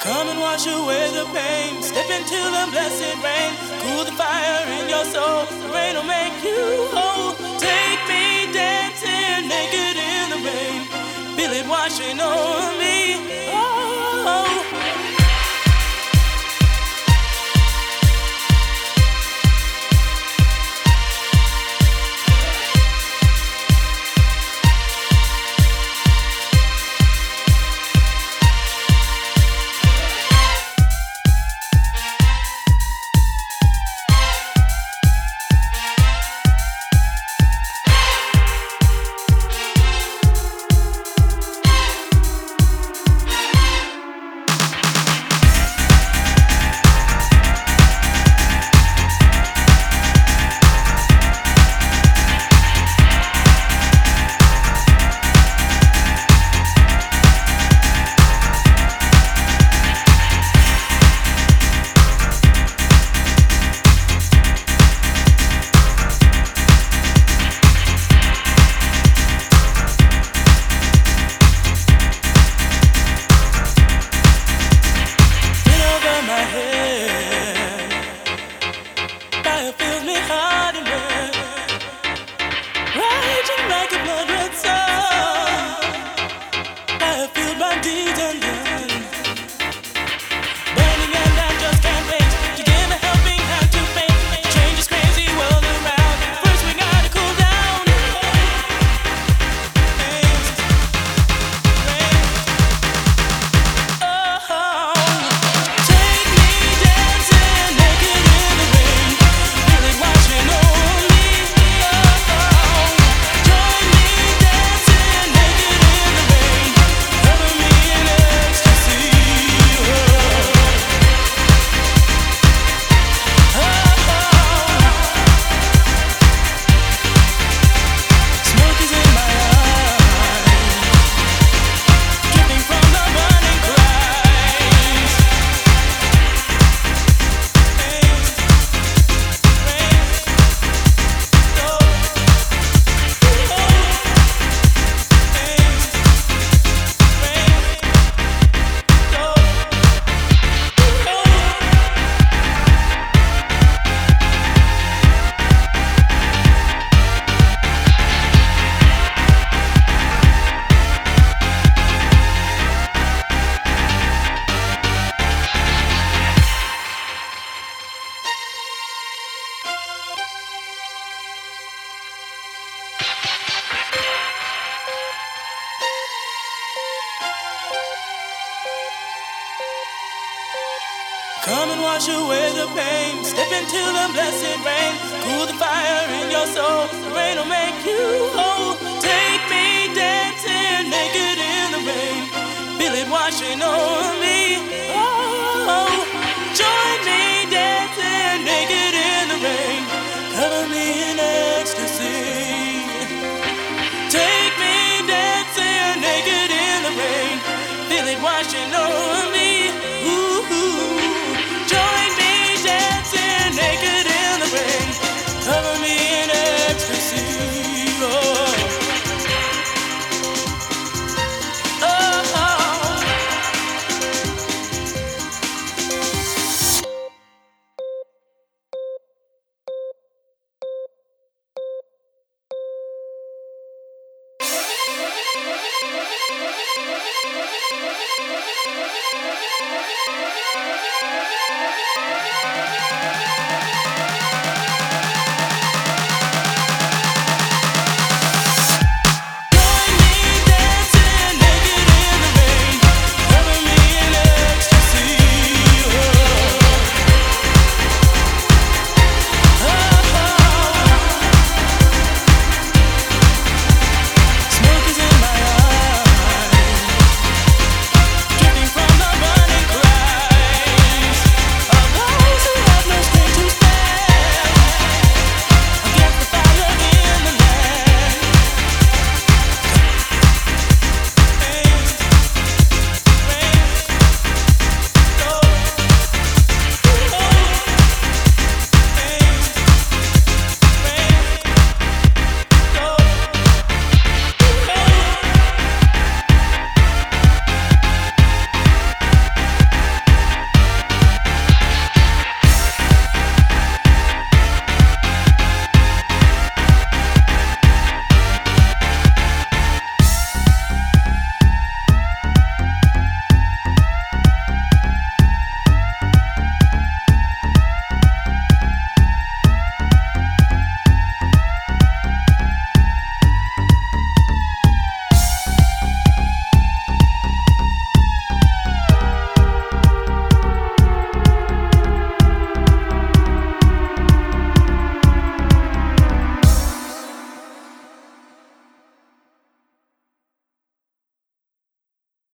Come and wash away the pain. Step into the blessed rain. Cool the fire in your soul. The rain will make you whole. Take me dancing naked in the rain. Feel it washing over me. Oh. Come and wash away the pain. Step into the blessed rain. Cool the fire in your soul. The rain will make you whole. Take me dancing naked in the rain. Feel it washing over me. Oh, join me dancing naked in the rain. Cover me in ecstasy. Take me dancing naked in the rain. Feel it washing over me. Ooh. Join me dancing naked in the rain. Cover me in ecstasy. Oh.